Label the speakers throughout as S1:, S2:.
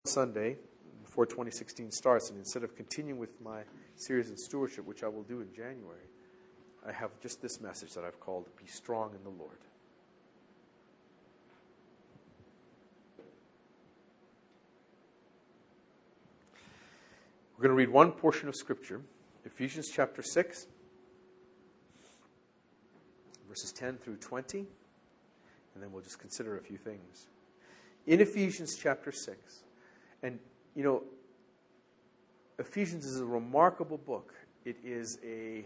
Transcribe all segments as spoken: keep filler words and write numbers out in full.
S1: Sunday before twenty sixteen starts, and instead of continuing with my series in stewardship, which I will do in January, I have just this message that I've called Be Strong in the Lord. We're going to read one portion of Scripture, Ephesians chapter six, verses ten through twenty, and then we'll just consider a few things. In Ephesians chapter six, and you know, Ephesians is a remarkable book. It is a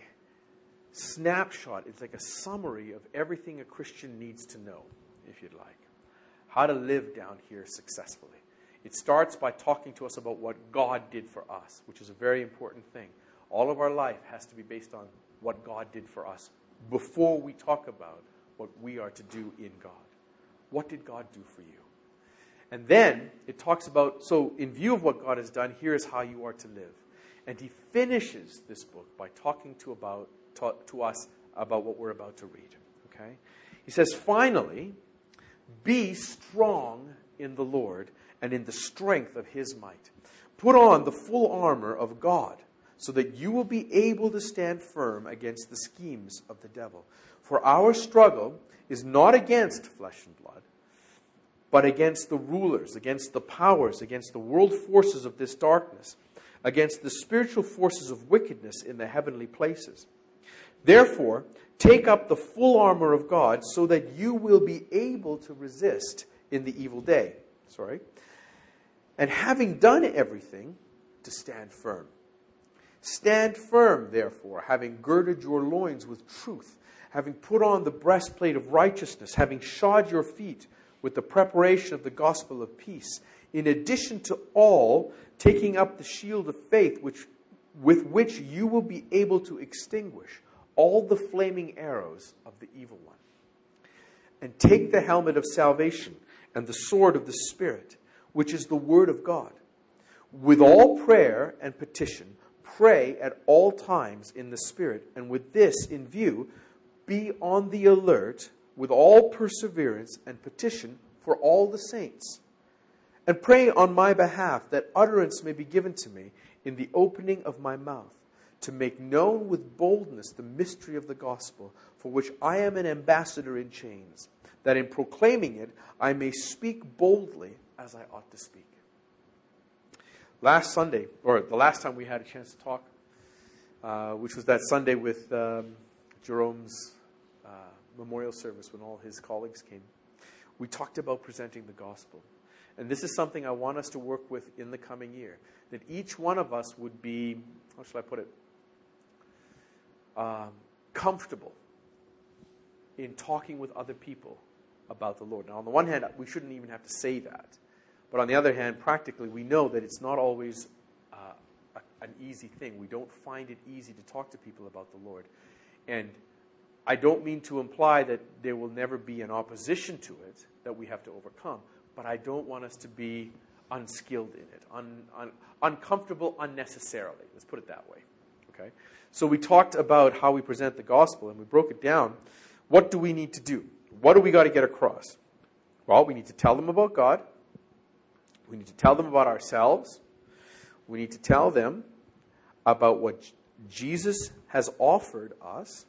S1: snapshot. It's like a summary of everything a Christian needs to know, if you'd like. How to live down here successfully. It starts by talking to us about what God did for us, which is a very important thing. All of our life has to be based on what God did for us before we talk about what we are to do in God. What did God do for you? And then it talks about, so in view of what God has done, here is how you are to live. And he finishes this book by talking to about to, to us about what we're about to read. Okay? He says, finally, be strong in the Lord and in the strength of his might. Put on the full armor of God, so that you will be able to stand firm against the schemes of the devil. For our struggle is not against flesh and blood, but against the rulers, against the powers, against the world forces of this darkness, against the spiritual forces of wickedness in the heavenly places. Therefore, take up the full armor of God so that you will be able to resist in the evil day. Sorry. And having done everything, to stand firm. Stand firm, therefore, having girded your loins with truth, having put on the breastplate of righteousness, having shod your feet with the preparation of the gospel of peace, in addition to all, taking up the shield of faith, which, with which you will be able to extinguish all the flaming arrows of the evil one. And take the helmet of salvation and the sword of the Spirit, which is the word of God. With all prayer and petition, pray at all times in the Spirit, and with this in view, be on the alert with all perseverance and petition for all the saints. And pray on my behalf that utterance may be given to me in the opening of my mouth, to make known with boldness the mystery of the gospel, for which I am an ambassador in chains, that in proclaiming it I may speak boldly as I ought to speak. Last Sunday, or the last time we had a chance to talk, uh, which was that Sunday with um, Jerome's uh, memorial service when all his colleagues came, we talked about presenting the gospel. And this is something I want us to work with in the coming year. That each one of us would be, how shall I put it, um, comfortable in talking with other people about the Lord. Now, on the one hand, we shouldn't even have to say that. But on the other hand, practically, we know that it's not always uh, a, an easy thing. We don't find it easy to talk to people about the Lord. And I don't mean to imply that there will never be an opposition to it that we have to overcome. But I don't want us to be unskilled in it, un, un, uncomfortable unnecessarily. Let's put it that way. Okay. So we talked about how we present the gospel, and we broke it down. What do we need to do? What do we got to get across? Well, we need to tell them about God. We need to tell them about ourselves. We need to tell them about what J- Jesus has offered us,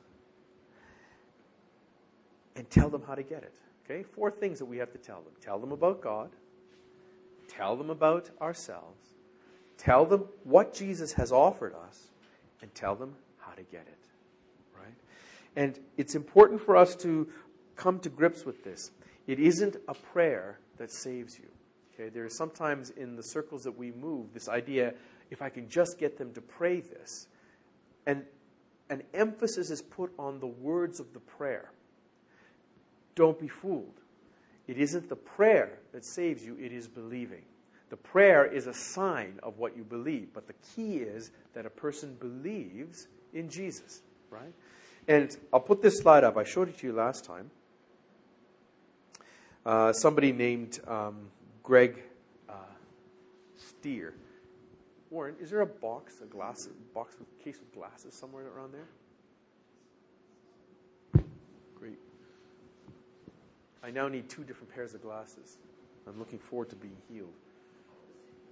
S1: and tell them how to get it. Okay? Four things that we have to tell them. Tell them about God. Tell them about ourselves. Tell them what Jesus has offered us. And tell them how to get it. Right? And it's important for us to come to grips with this. It isn't a prayer that saves you. Okay? There is sometimes in the circles that we move this idea, if I can just get them to pray this. And an emphasis is put on the words of the prayer. Don't be fooled. It isn't the prayer that saves you, it is believing. The prayer is a sign of what you believe, but the key is that a person believes in Jesus, right? And I'll put this slide up. I showed it to you last time. Uh, somebody named um, Greg uh, Steer. Warren, is there a box, a glass, a box with case with glasses somewhere around there? Great. I now need two different pairs of glasses. I'm looking forward to being healed.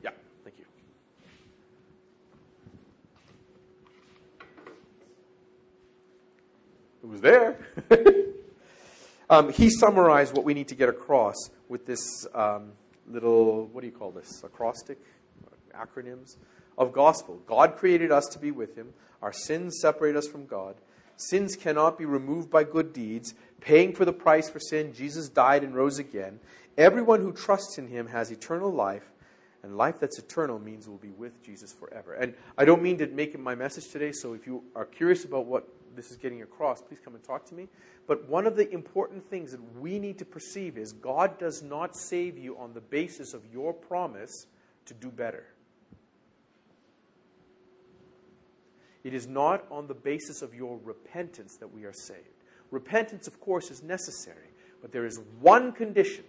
S1: was there. um, he summarized what we need to get across with this um, little, what do you call this, acrostic, acronyms, of gospel. God created us to be with him. Our sins separate us from God. Sins cannot be removed by good deeds. Paying for the price for sin, Jesus died and rose again. Everyone who trusts in him has eternal life. And life that's eternal means we'll be with Jesus forever. And I don't mean to make it my message today, so if you are curious about what this is getting across, please come and talk to me. But one of the important things that we need to perceive is God does not save you on the basis of your promise to do better. It is not on the basis of your repentance that we are saved. Repentance, of course, is necessary, but there is one condition.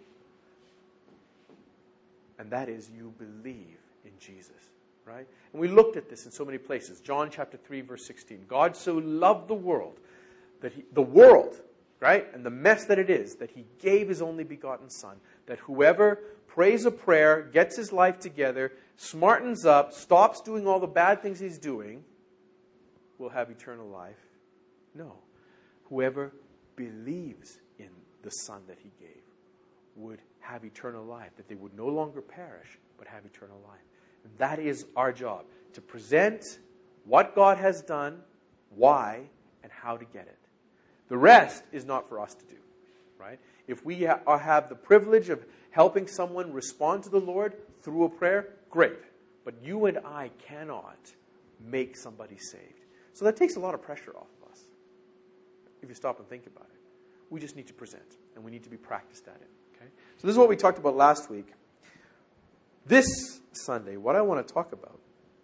S1: And that is you believe in Jesus, right? And we looked at this in so many places. John chapter three, verse sixteen. God so loved the world, that he, the world, right? And the mess that it is, that he gave his only begotten Son, that whoever prays a prayer, gets his life together, smartens up, stops doing all the bad things he's doing, will have eternal life. No. Whoever believes in the Son that he gave would have eternal life, that they would no longer perish, but have eternal life. And that is our job, to present what God has done, why, and how to get it. The rest is not for us to do, right? If we ha- have the privilege of helping someone respond to the Lord through a prayer, great. But you and I cannot make somebody saved. So that takes a lot of pressure off of us, if you stop and think about it. We just need to present, and we need to be practiced at it. Okay? So this is what we talked about last week. This Sunday, what I want to talk about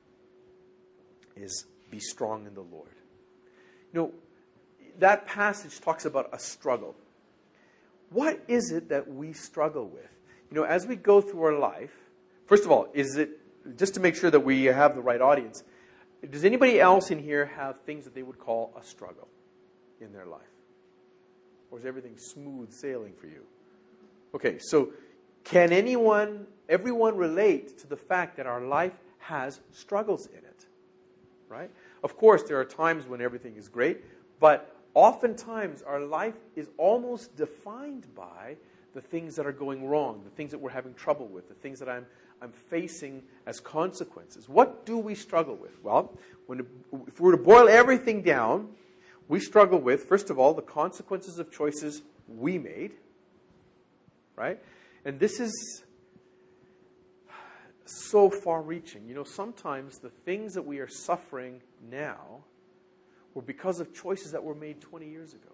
S1: is be strong in the Lord. You know, that passage talks about a struggle. What is it that we struggle with? You know, as we go through our life, first of all, is it, just to make sure that we have the right audience, does anybody else in here have things that they would call a struggle in their life? Or is everything smooth sailing for you? Okay, so can anyone, everyone relate to the fact that our life has struggles in it? Right? Of course, there are times when everything is great, but oftentimes our life is almost defined by the things that are going wrong, the things that we're having trouble with, the things that I'm I'm facing as consequences. What do we struggle with? Well, when, if we were to boil everything down, we struggle with, first of all, the consequences of choices we made, right? And this is so far-reaching. You know, sometimes the things that we are suffering now were because of choices that were made twenty years ago.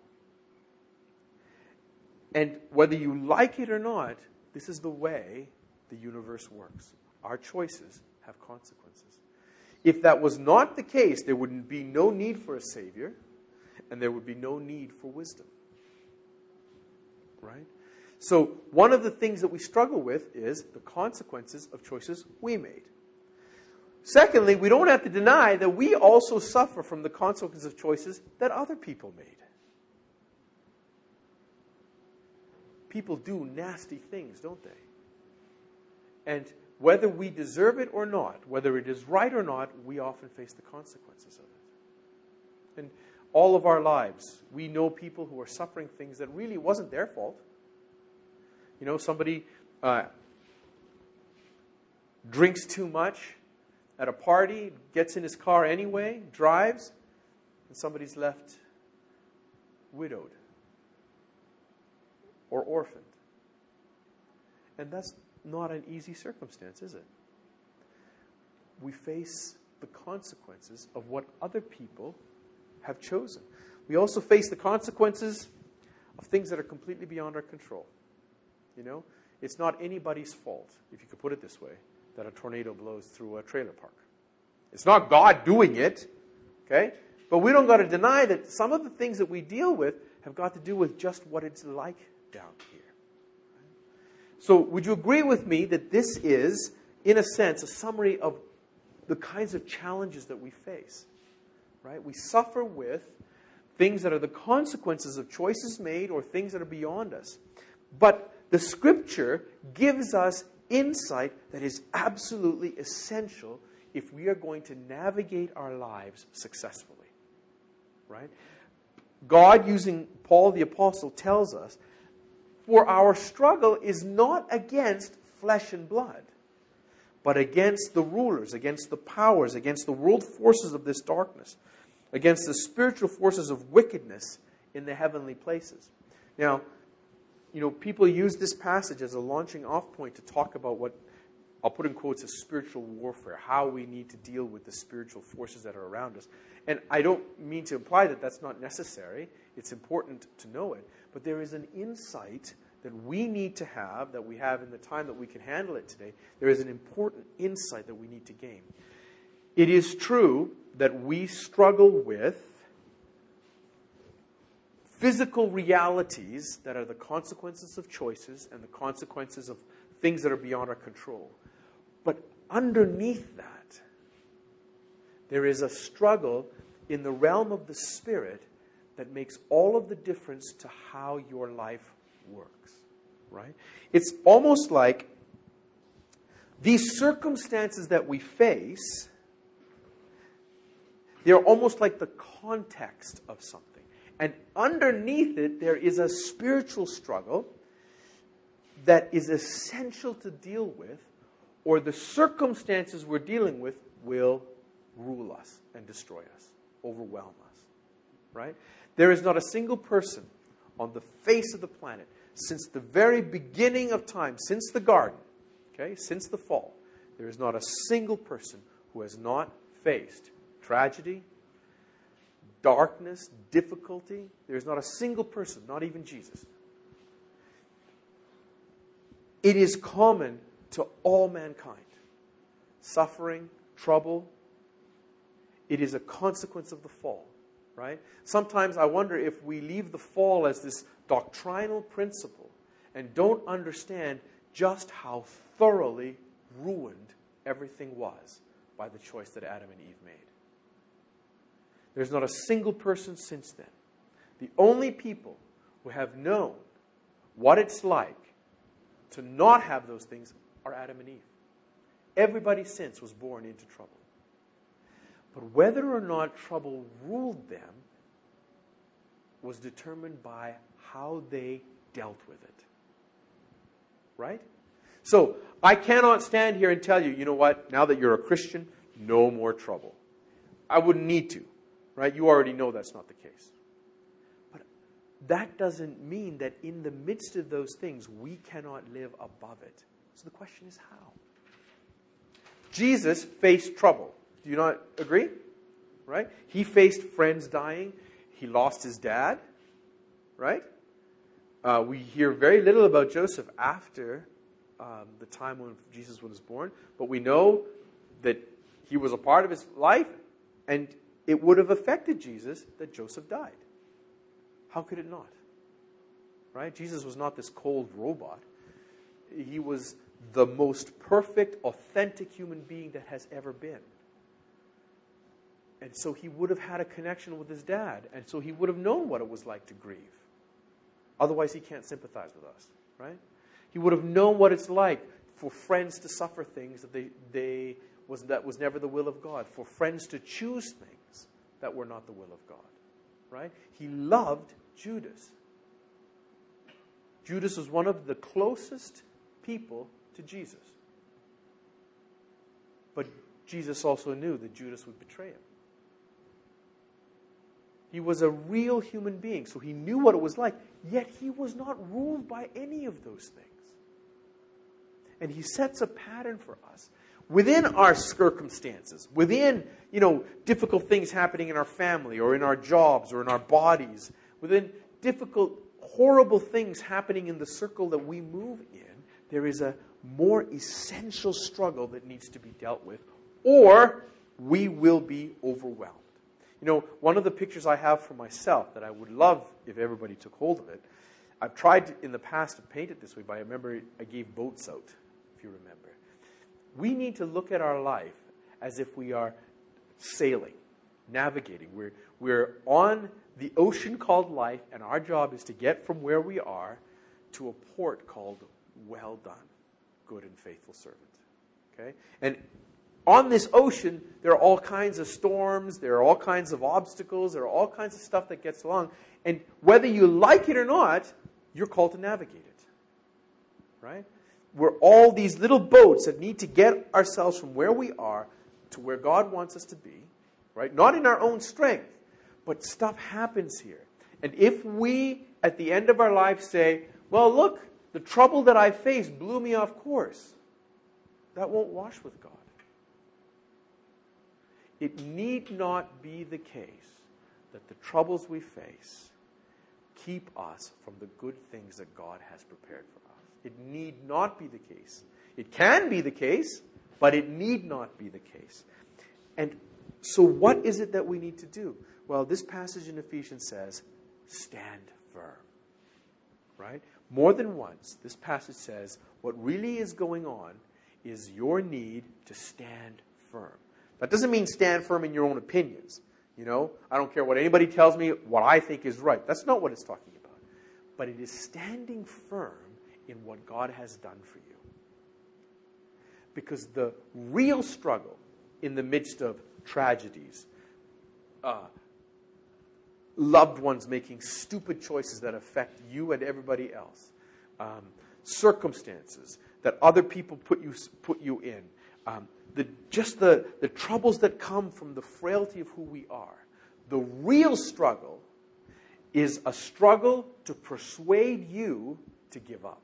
S1: And whether you like it or not, this is the way the universe works. Our choices have consequences. If that was not the case, there would be no need for a Savior, and there would be no need for wisdom. Right? So one of the things that we struggle with is the consequences of choices we made. Secondly, we don't have to deny that we also suffer from the consequences of choices that other people made. People do nasty things, don't they? And whether we deserve it or not, whether it is right or not, we often face the consequences of it. And all of our lives, we know people who are suffering things that really wasn't their fault. You know, somebody uh, drinks too much at a party, gets in his car anyway, drives, and somebody's left widowed or orphaned. And that's not an easy circumstance, is it? We face the consequences of what other people have chosen. We also face the consequences of things that are completely beyond our control. You know, it's not anybody's fault, if you could put it this way, that a tornado blows through a trailer park. It's not God doing it, okay? But we don't got to deny that some of the things that we deal with have got to do with just what it's like down here. So would you agree with me that this is, in a sense, a summary of the kinds of challenges that we face? Right? We suffer with things that are the consequences of choices made or things that are beyond us. But the Scripture gives us insight that is absolutely essential if we are going to navigate our lives successfully. Right? God, using Paul the Apostle, tells us, for our struggle is not against flesh and blood, but against the rulers, against the powers, against the world forces of this darkness, against the spiritual forces of wickedness in the heavenly places. Now, you know, people use this passage as a launching off point to talk about what, I'll put in quotes, as spiritual warfare, how we need to deal with the spiritual forces that are around us. And I don't mean to imply that that's not necessary. It's important to know it. But there is an insight that we need to have, that we have in the time that we can handle it today. There is an important insight that we need to gain. It is true that we struggle with physical realities that are the consequences of choices and the consequences of things that are beyond our control. But underneath that, there is a struggle in the realm of the Spirit that makes all of the difference to how your life works, right? It's almost like these circumstances that we face, they're almost like the context of something. And underneath it, there is a spiritual struggle that is essential to deal with, or the circumstances we're dealing with will rule us and destroy us, overwhelm us, right? There is not a single person on the face of the planet since the very beginning of time, since the garden, okay, since the fall, there is not a single person who has not faced tragedy, darkness, difficulty. There is not a single person, not even Jesus. It is common to all mankind. Suffering, trouble, it is a consequence of the fall, right? Sometimes I wonder if we leave the fall as this doctrinal principle and don't understand just how thoroughly ruined everything was by the choice that Adam and Eve made. There's not a single person since then. The only people who have known what it's like to not have those things are Adam and Eve. Everybody since was born into trouble. But whether or not trouble ruled them was determined by how they dealt with it. Right? So, I cannot stand here and tell you, you know what, now that you're a Christian, no more trouble. I wouldn't need to. Right? You already know that's not the case. But that doesn't mean that in the midst of those things, we cannot live above it. So the question is how? Jesus faced trouble. Do you not agree? Right? He faced friends dying. He lost his dad. Right? Uh, we hear very little about Joseph after um, the time when Jesus was born. But we know that he was a part of his life, and it would have affected Jesus that Joseph died. How could it not? Right? Jesus was not this cold robot. He was the most perfect, authentic human being that has ever been. And so he would have had a connection with his dad. And so he would have known what it was like to grieve. Otherwise, he can't sympathize with us. Right? He would have known what it's like for friends to suffer things that they, they was, that was never the will of God. For friends to choose things that were not the will of God, right? He loved Judas. Judas was one of the closest people to Jesus. But Jesus also knew that Judas would betray him. He was a real human being, so he knew what it was like, yet he was not ruled by any of those things. And he sets a pattern for us. Within our circumstances, within, you know, difficult things happening in our family or in our jobs or in our bodies, within difficult, horrible things happening in the circle that we move in, there is a more essential struggle that needs to be dealt with, or we will be overwhelmed. You know, one of the pictures I have for myself that I would love if everybody took hold of it, I've tried in the past to paint it this way, but I remember I gave boats out, if you remember. We need to look at our life as if we are sailing, navigating. We're, we're on the ocean called life, and our job is to get from where we are to a port called well done, good and faithful servant. Okay? And on this ocean, there are all kinds of storms, there are all kinds of obstacles, there are all kinds of stuff that gets along. And whether you like it or not, you're called to navigate it. Right? We're all these little boats that need to get ourselves from where we are to where God wants us to be. Right? Not in our own strength, but stuff happens here. And if we, at the end of our life, say, well, look, the trouble that I faced blew me off course, that won't wash with God. It need not be the case that the troubles we face keep us from the good things that God has prepared for us. It need not be the case. It can be the case, but it need not be the case. And so what is it that we need to do? Well, this passage in Ephesians says, stand firm. Right? More than once, this passage says, what really is going on is your need to stand firm. That doesn't mean stand firm in your own opinions. You know, I don't care what anybody tells me, what I think is right. That's not what it's talking about. But it is standing firm in what God has done for you. Because the real struggle in the midst of tragedies, uh, loved ones making stupid choices that affect you and everybody else, um, circumstances that other people put you put you in, um, the, just the, the troubles that come from the frailty of who we are. The real struggle is a struggle to persuade you to give up.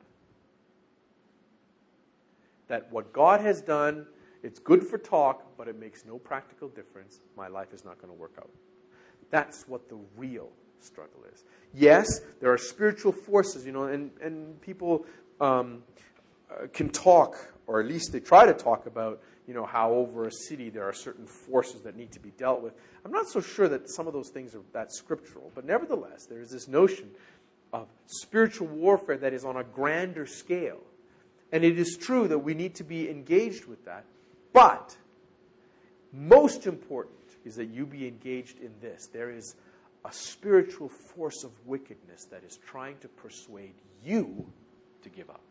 S1: That what God has done, it's good for talk, but it makes no practical difference. My life is not going to work out. That's what the real struggle is. Yes, there are spiritual forces, you know, and, and people um, uh, can talk, or at least they try to talk about, you know, how over a city there are certain forces that need to be dealt with. I'm not so sure that some of those things are that scriptural, but nevertheless, there is this notion of spiritual warfare that is on a grander scale. And it is true that we need to be engaged with that. But most important is that you be engaged in this. There is a spiritual force of wickedness that is trying to persuade you to give up.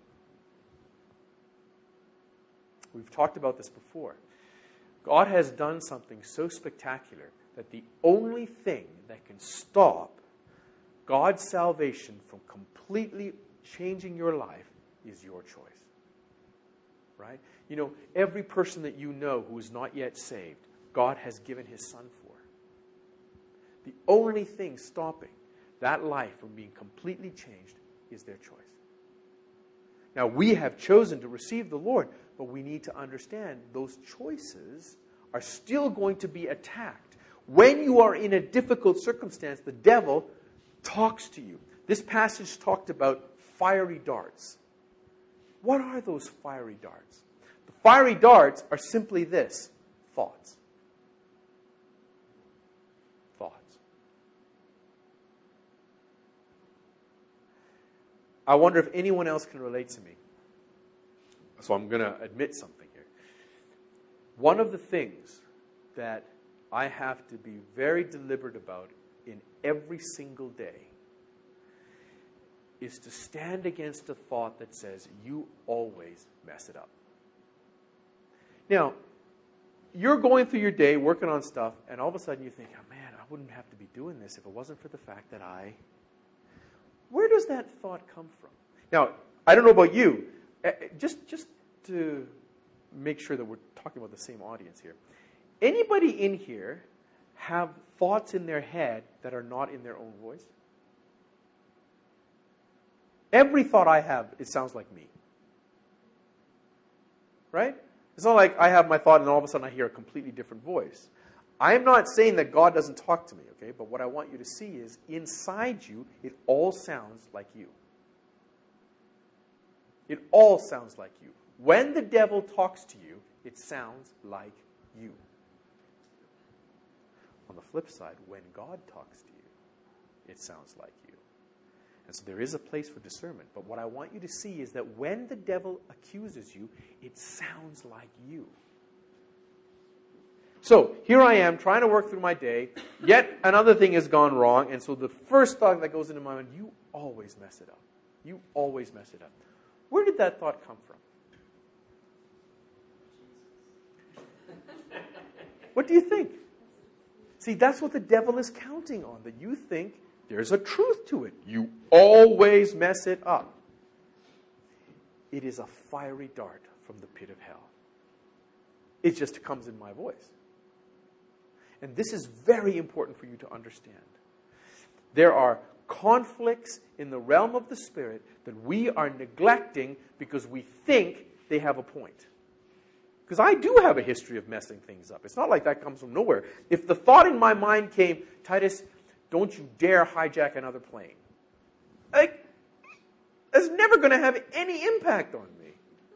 S1: We've talked about this before. God has done something so spectacular that the only thing that can stop God's salvation from completely changing your life is your choice. Right? You know, every person that you know who is not yet saved, God has given His Son for. The only thing stopping that life from being completely changed is their choice. Now, we have chosen to receive the Lord, but we need to understand those choices are still going to be attacked. When you are in a difficult circumstance, the devil talks to you. This passage talked about fiery darts. What are those fiery darts? The fiery darts are simply this: thoughts. Thoughts. I wonder if anyone else can relate to me. So I'm going to admit something here. One of the things that I have to be very deliberate about in every single day is to stand against a thought that says, you always mess it up. Now, you're going through your day, working on stuff, and all of a sudden you think, oh man, I wouldn't have to be doing this if it wasn't for the fact that I... Where does that thought come from? Now, I don't know about you. Just, just to make sure that we're talking about the same audience here. Anybody in here have thoughts in their head that are not in their own voice? Every thought I have, it sounds like me. Right? It's not like I have my thought and all of a sudden I hear a completely different voice. I am not saying that God doesn't talk to me, okay? But what I want you to see is inside you, it all sounds like you. It all sounds like you. When the devil talks to you, it sounds like you. On the flip side, when God talks to you, it sounds like you. And so there is a place for discernment. But what I want you to see is that when the devil accuses you, it sounds like you. So here I am trying to work through my day. Yet another thing has gone wrong. And so the first thought that goes into my mind, you always mess it up. You always mess it up. Where did that thought come from? What do you think? See, that's what the devil is counting on, that you think there's a truth to it. You always mess it up. It is a fiery dart from the pit of hell. It just comes in my voice. And this is very important for you to understand. There are conflicts in the realm of the Spirit that we are neglecting because we think they have a point. Because I do have a history of messing things up. It's not like that comes from nowhere. If the thought in my mind came, Titus, don't you dare hijack another plane. Like, that's never going to have any impact on me.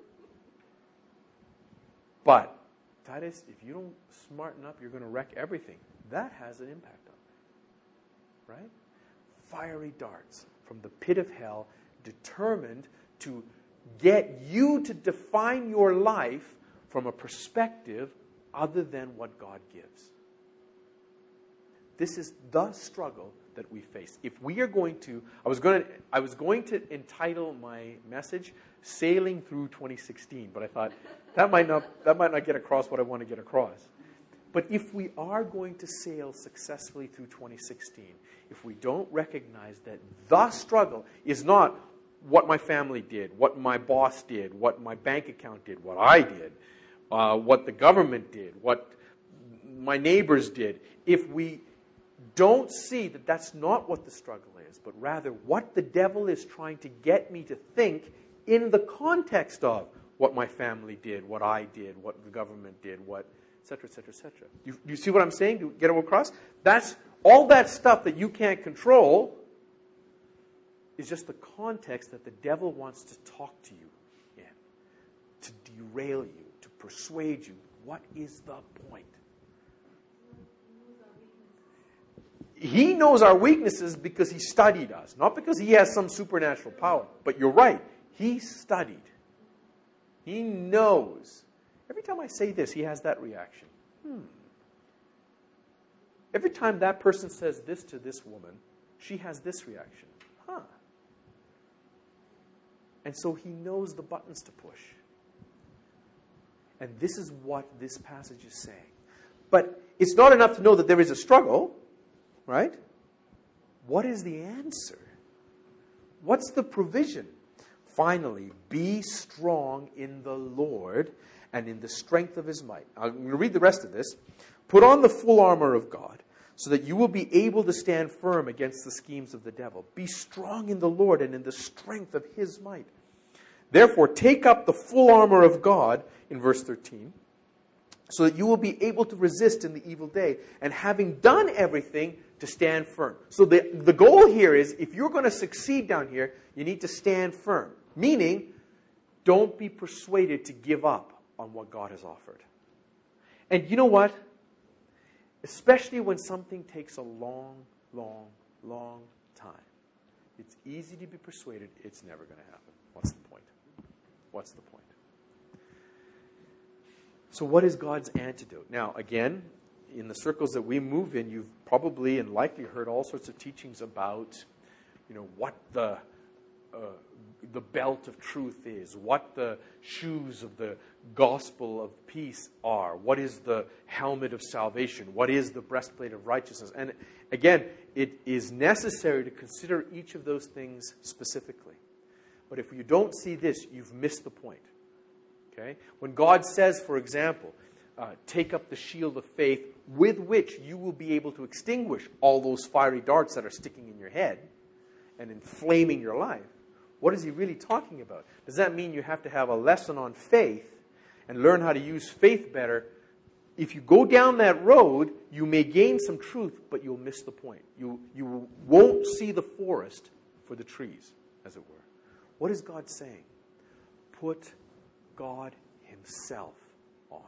S1: But, Titus, if you don't smarten up, you're going to wreck everything. That has an impact on me. Right? Fiery darts from the pit of hell, determined to get you to define your life from a perspective other than what God gives. This is the struggle that we face. If we are going to, I was going to, I was going to entitle my message "Sailing Through twenty sixteen," but I thought that might not, that might not get across what I want to get across. But if we are going to sail successfully through twenty sixteen, if we don't recognize that the struggle is not what my family did, what my boss did, what my bank account did, what I did, uh, what the government did, what my neighbors did, if we don't see that that's not what the struggle is, but rather what the devil is trying to get me to think in the context of what my family did, what I did, what the government did, what, et cetera, et cetera, et cetera. You, you see what I'm saying? Do you get it across? That's all that stuff that you can't control is just the context that the devil wants to talk to you in, to derail you, to persuade you. What is the point? He knows our weaknesses because he studied us, not because he has some supernatural power. But you're right. He studied. He knows. Every time I say this, he has that reaction. Hmm. Every time that person says this to this woman, she has this reaction. Huh. And so he knows the buttons to push. And this is what this passage is saying. But it's not enough to know that there is a struggle, right? What is the answer? What's the provision? Finally, be strong in the Lord and in the strength of his might. I'm going to read the rest of this. Put on the full armor of God so that you will be able to stand firm against the schemes of the devil. Be strong in the Lord and in the strength of his might. Therefore, take up the full armor of God, in verse thirteen, so that you will be able to resist in the evil day, and having done everything, to stand firm. So the, the goal here is, if you're going to succeed down here, you need to stand firm. Meaning, don't be persuaded to give up on what God has offered. And you know what? Especially when something takes a long, long, long time, it's easy to be persuaded it's never going to happen. What's the point? What's the point? So what is God's antidote? Now, again, in the circles that we move in, you've probably and likely heard all sorts of teachings about, you know, what the uh, the belt of truth is, what the shoes of the gospel of peace are, what is the helmet of salvation, what is the breastplate of righteousness. And again, it is necessary to consider each of those things specifically. But if you don't see this, you've missed the point. Okay? When God says, for example, uh, take up the shield of faith with which you will be able to extinguish all those fiery darts that are sticking in your head and inflaming your life, what is he really talking about? Does that mean you have to have a lesson on faith and learn how to use faith better? If you go down that road, you may gain some truth, but you'll miss the point. You, you won't see the forest for the trees, as it were. What is God saying? Put God himself on.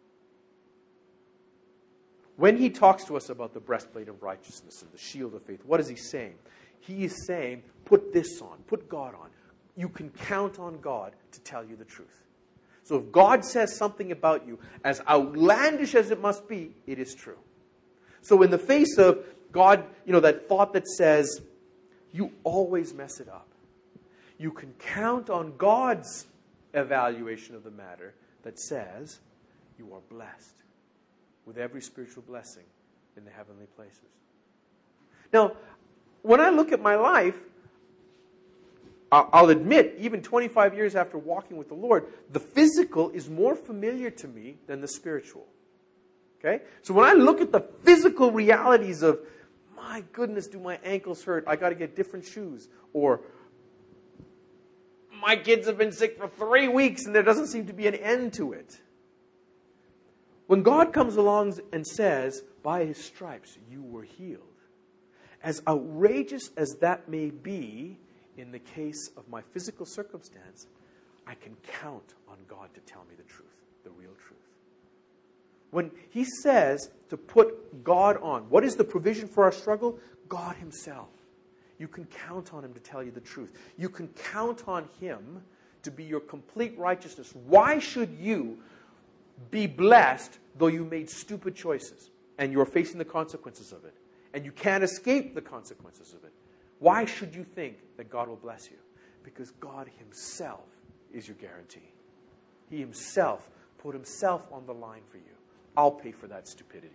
S1: When he talks to us about the breastplate of righteousness and the shield of faith, what is he saying? He is saying, put this on, put God on. You can count on God to tell you the truth. So if God says something about you, as outlandish as it must be, it is true. So in the face of God, you know, that thought that says, you always mess it up, you can count on God's evaluation of the matter that says, you are blessed. with every spiritual blessing in the heavenly places. Now, when I look at my life, I'll admit, even twenty-five years after walking with the Lord, the physical is more familiar to me than the spiritual. Okay? So when I look at the physical realities of, my goodness, do my ankles hurt? I got to get different shoes. Or, my kids have been sick for three weeks and there doesn't seem to be an end to it. When God comes along and says, by His stripes you were healed, as outrageous as that may be in the case of my physical circumstance, I can count on God to tell me the truth, the real truth. When He says to put God on, what is the provision for our struggle? God Himself. You can count on Him to tell you the truth. You can count on Him to be your complete righteousness. Why should you be blessed though you made stupid choices and you're facing the consequences of it and you can't escape the consequences of it? Why should you think that God will bless you? Because God Himself is your guarantee. He Himself put Himself on the line for you. I'll pay for that stupidity.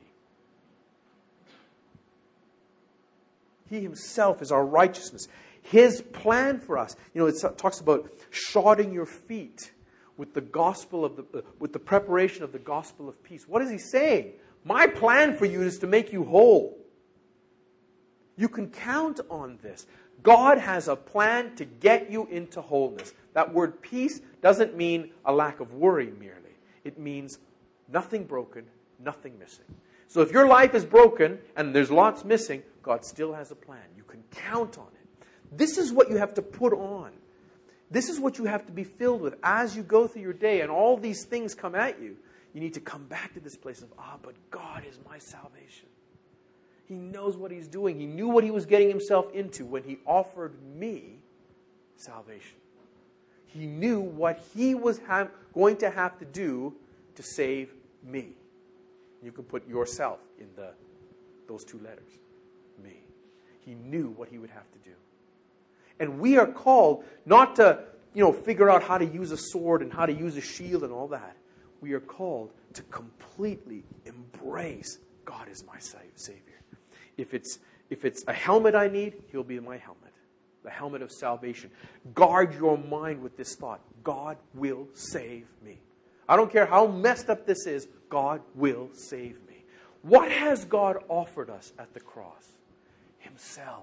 S1: He Himself is our righteousness. His plan for us. You know, it talks about shodding your feet with the gospel of the, uh, with the preparation of the gospel of peace. What is He saying? My plan for you is to make you whole. You can count on this. God has a plan to get you into wholeness. That word peace doesn't mean a lack of worry merely. It means nothing broken, nothing missing. So if your life is broken and there's lots missing, God still has a plan. You can count on it. This is what you have to put on. This is what you have to be filled with as you go through your day and all these things come at you. You need to come back to this place of, ah, but God is my salvation. He knows what He's doing. He knew what He was getting Himself into when He offered me salvation. He knew what He was ha- going to have to do to save me. You can put yourself in the those two letters. Me. He knew what He would have to do. And we are called not to, you know, figure out how to use a sword and how to use a shield and all that. We are called to completely embrace God as my Savior. If it's, if it's a helmet I need, He'll be my helmet. The helmet of salvation. Guard your mind with this thought. God will save me. I don't care how messed up this is, God will save me. What has God offered us at the cross? Himself.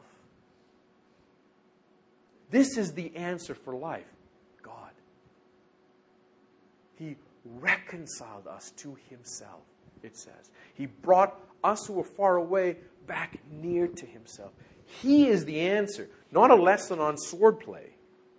S1: This is the answer for life. God. He reconciled us to Himself, it says. He brought us who were far away back near to Himself. He is the answer. Not a lesson on swordplay.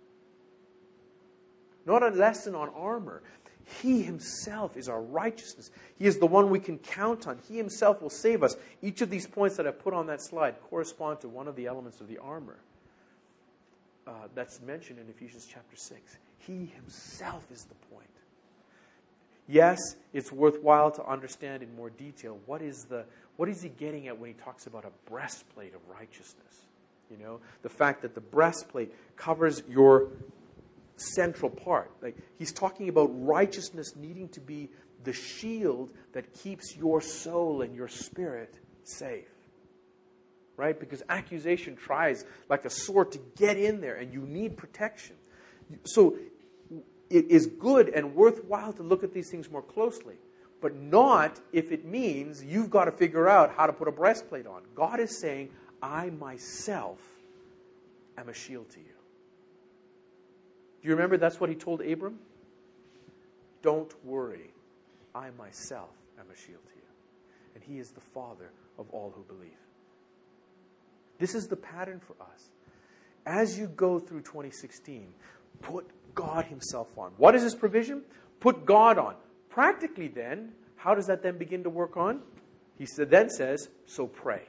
S1: Not a lesson on armor. He Himself is our righteousness. He is the one we can count on. He Himself will save us. Each of these points that I put on that slide correspond to one of the elements of the armor uh, that's mentioned in Ephesians chapter six. He Himself is the point. Yes, it's worthwhile to understand in more detail what is the what is He getting at when He talks about a breastplate of righteousness. You know, the fact that the breastplate covers your central part. Like He's talking about righteousness needing to be the shield that keeps your soul and your spirit safe. Right? Because accusation tries like a sword to get in there and you need protection. So it is good and worthwhile to look at these things more closely, but not if it means you've got to figure out how to put a breastplate on. God is saying, I myself am a shield to you. Do you remember that's what He told Abram? Don't worry. I myself am a shield to you. And He is the Father of all who believe. This is the pattern for us. As you go through twenty sixteen, put God Himself on. What is His provision? Put God on. Practically then, how does that then begin to work on? He said, then says, so pray.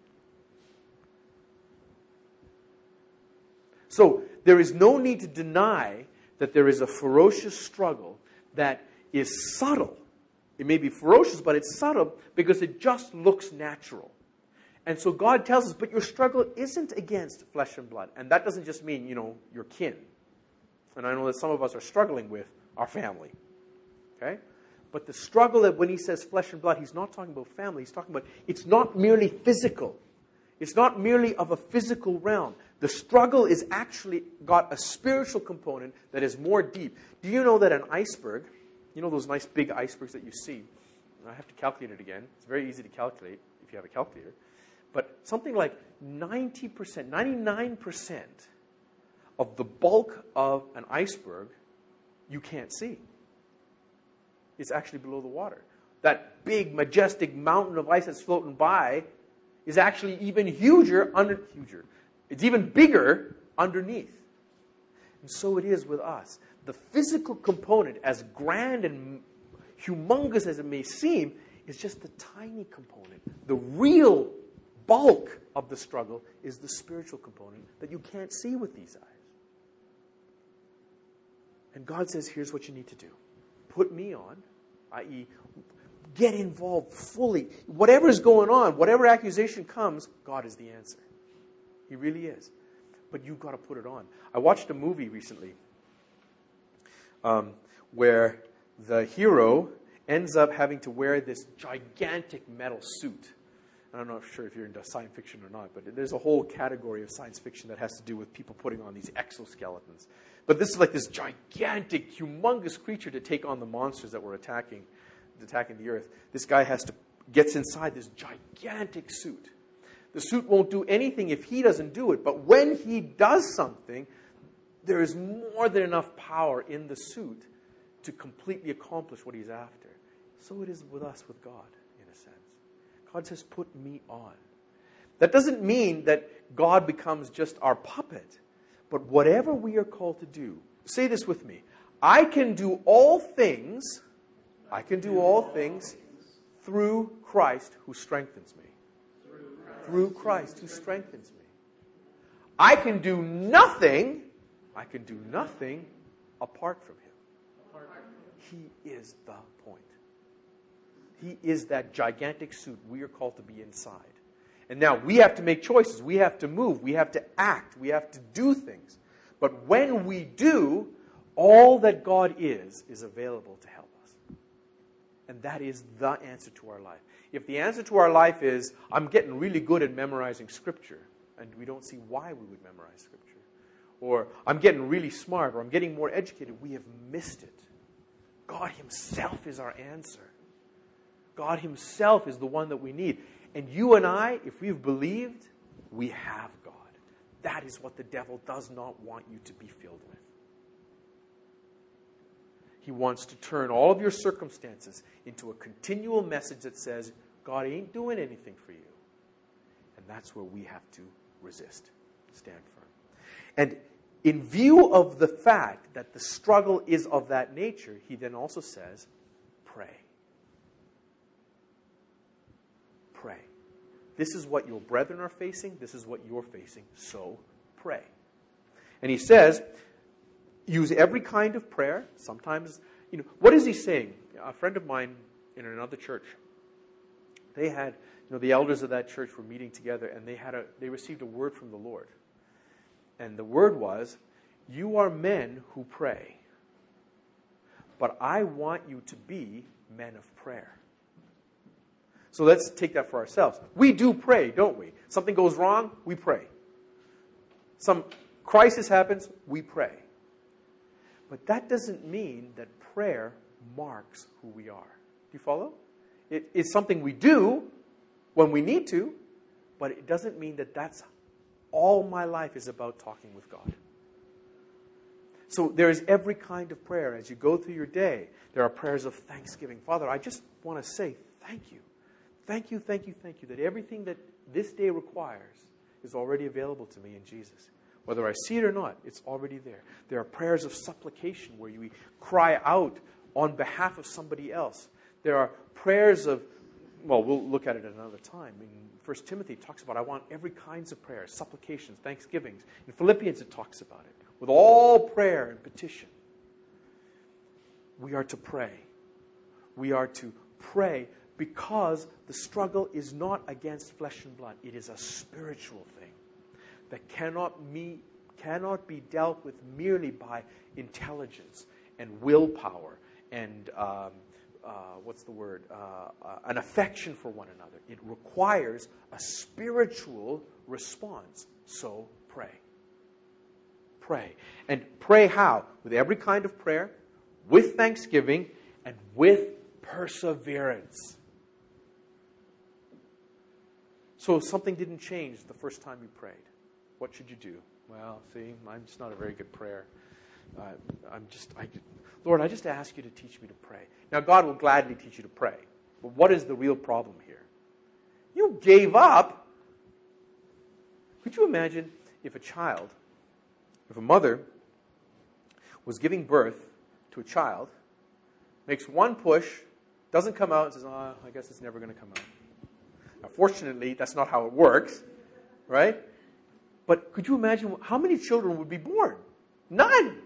S1: So there is no need to deny that there is a ferocious struggle that is subtle. It may be ferocious, but it's subtle because it just looks natural. And so God tells us, but your struggle isn't against flesh and blood. And that doesn't just mean, you know, your kin. And I know that some of us are struggling with our family. Okay? But the struggle, that when he says flesh and blood, he's not talking about family. He's talking about it's not merely physical. It's not merely of a physical realm. The struggle is actually got a spiritual component that is more deep. Do you know that an iceberg, you know those nice big icebergs that you see? I have to calculate it again. It's very easy to calculate if you have a calculator. But something like ninety percent, ninety-nine percent of the bulk of an iceberg you can't see. It's actually below the water. That big, majestic mountain of ice that's floating by is actually even huger under huger. It's even bigger underneath. And so it is with us. The physical component, as grand and humongous as it may seem, is just a tiny component. The real bulk of the struggle is the spiritual component that you can't see with these eyes. And God says, here's what you need to do. Put me on, that is, get involved fully. Whatever's going on, whatever accusation comes, God is the answer. He really is. But you've got to put it on. I watched a movie recently um, where the hero ends up having to wear this gigantic metal suit. I'm not sure if you're into science fiction or not, but there's a whole category of science fiction that has to do with people putting on these exoskeletons. But this is like this gigantic, humongous creature to take on the monsters that were attacking, attacking the earth. This guy has to gets inside this gigantic suit. The suit won't do anything if he doesn't do it, but when he does something, there is more than enough power in the suit to completely accomplish what he's after. So it is with us, with God, in a sense. God says, put me on. That doesn't mean that God becomes just our puppet. But whatever we are called to do, say this with me. I can do all things, I can do all things through Christ who strengthens me. Through Christ who strengthens me. I can do nothing, I can do nothing apart from Him. He is the point. He is that gigantic suit we are called to be inside. And now we have to make choices. We have to move. We have to act. We have to do things. But when we do, all that God is, is available to help us. And that is the answer to our life. If the answer to our life is, I'm getting really good at memorizing Scripture, and we don't see why we would memorize Scripture, or I'm getting really smart, or I'm getting more educated, we have missed it. God Himself is our answer. God Himself is the one that we need. And you and I, if we've believed, we have God. That is what the devil does not want you to be filled with. He wants to turn all of your circumstances into a continual message that says, God ain't doing anything for you. And that's where we have to resist, stand firm. And in view of the fact that the struggle is of that nature, he then also says, pray. Pray. This is what your brethren are facing. This is what you're facing. So pray. And he says, use every kind of prayer. Sometimes, you know, what is he saying? A friend of mine in another church, they had, you know, the elders of that church were meeting together, and they had a, they received a word from the Lord. And the word was, you are men who pray, but I want you to be men of prayer. So let's take that for ourselves. We do pray, don't we? Something goes wrong, we pray. Some crisis happens, we pray. But that doesn't mean that prayer marks who we are. Do you follow? It, it's something we do when we need to, but it doesn't mean that that's all my life is about talking with God. So there is every kind of prayer. As you go through your day, there are prayers of thanksgiving. Father, I just want to say thank you. Thank you, thank you, thank you that everything that this day requires is already available to me in Jesus. Whether I see it or not, it's already there. There are prayers of supplication where we cry out on behalf of somebody else. There are prayers of, well, we'll look at it at another time. In First Timothy, it talks about, I want every kinds of prayers, supplications, thanksgivings. In Philippians, it talks about it. With all prayer and petition, we are to pray. We are to pray because the struggle is not against flesh and blood. It is a spiritual thing that cannot, me, cannot be dealt with merely by intelligence and willpower and um, uh, what's the word, uh, uh, an affection for one another. It requires a spiritual response. So pray. Pray. And pray how? With every kind of prayer, with thanksgiving, and with perseverance. So if something didn't change the first time you prayed, what should you do? Well, see, I'm just not a very good prayer. Uh, I'm just, I, Lord, I just ask you to teach me to pray. Now, God will gladly teach you to pray. But what is the real problem here? You gave up. Could you imagine if a child, if a mother was giving birth to a child, makes one push, doesn't come out, and says, oh, I guess it's never going to come out. Now, fortunately, that's not how it works, right? But could you imagine how many children would be born? None.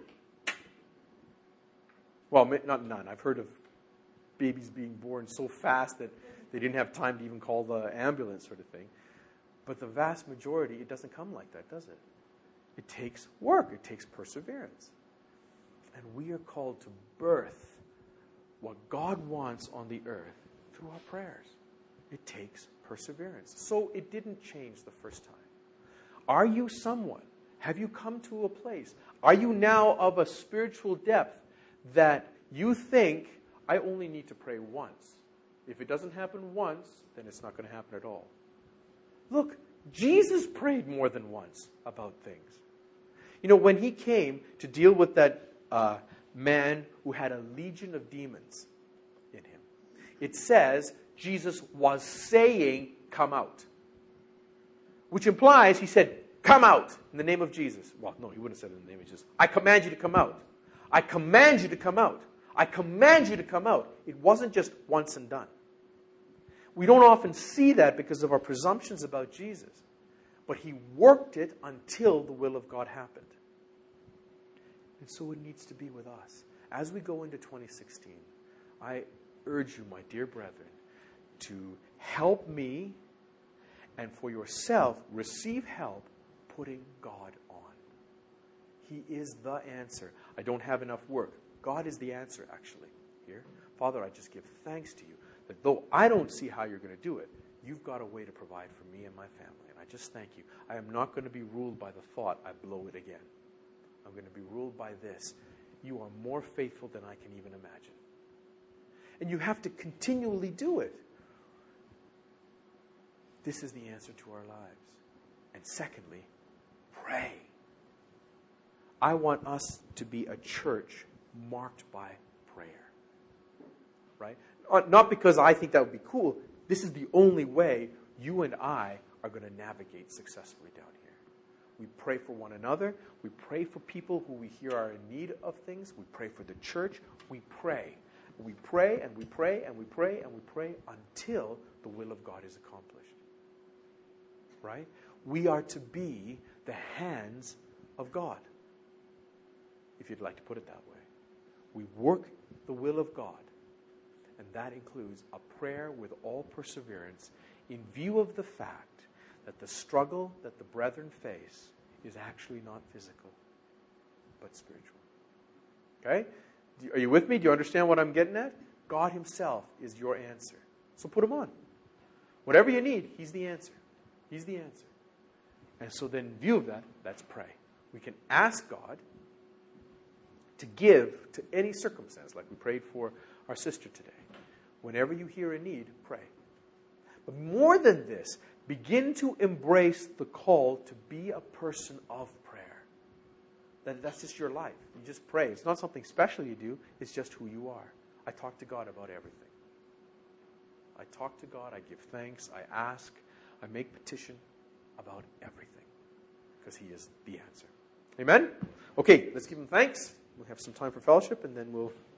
S1: Well, not none. I've heard of babies being born so fast that they didn't have time to even call the ambulance sort of thing. But the vast majority, it doesn't come like that, does it? It takes work. It takes perseverance. And we are called to birth what God wants on the earth through our prayers. It takes perseverance. So it didn't change the first time. Are you someone? Have you come to a place? Are you now of a spiritual depth that you think, I only need to pray once? If it doesn't happen once, then it's not going to happen at all. Look, Jesus prayed more than once about things. You know, when he came to deal with that uh, man who had a legion of demons in him, it says Jesus was saying, come out. Which implies he said, come out in the name of Jesus. Well, no, he wouldn't have said it in the name of Jesus. I command you to come out. I command you to come out. I command you to come out. It wasn't just once and done. We don't often see that because of our presumptions about Jesus. But he worked it until the will of God happened. And so it needs to be with us. As we go into twenty sixteen, I urge you, my dear brethren, to help me and for yourself receive help putting God on. He is the answer. I don't have enough work. God is the answer, actually, here. Father, I just give thanks to you that though I don't see how you're going to do it, you've got a way to provide for me and my family. And I just thank you. I am not going to be ruled by the thought I blow it again. I'm going to be ruled by this. You are more faithful than I can even imagine. And you have to continually do it. This is the answer to our lives. And secondly, pray. I want us to be a church marked by prayer. Right? Not because I think that would be cool. This is the only way you and I are going to navigate successfully down here. We pray for one another. We pray for people who we hear are in need of things. We pray for the church. We pray. We pray and we pray and we pray and we pray until the will of God is accomplished. Right? We are to be the hands of God, if you'd like to put it that way. We work the will of God, and that includes a prayer with all perseverance in view of the fact that the struggle that the brethren face is actually not physical, but spiritual. Okay? Are you with me? Do you understand what I'm getting at? God himself is your answer. So put him on. Whatever you need, he's the answer. He's the answer. And so then in view of that, let's pray. We can ask God to give to any circumstance, like we prayed for our sister today. Whenever you hear a need, pray. But more than this, begin to embrace the call to be a person of prayer. That, that's just your life. You just pray. It's not something special you do. It's just who you are. I talk to God about everything. I talk to God. I give thanks. I ask. I make petition about everything. Because he is the answer. Amen? Okay, let's give him thanks. We'll have some time for fellowship, and then we'll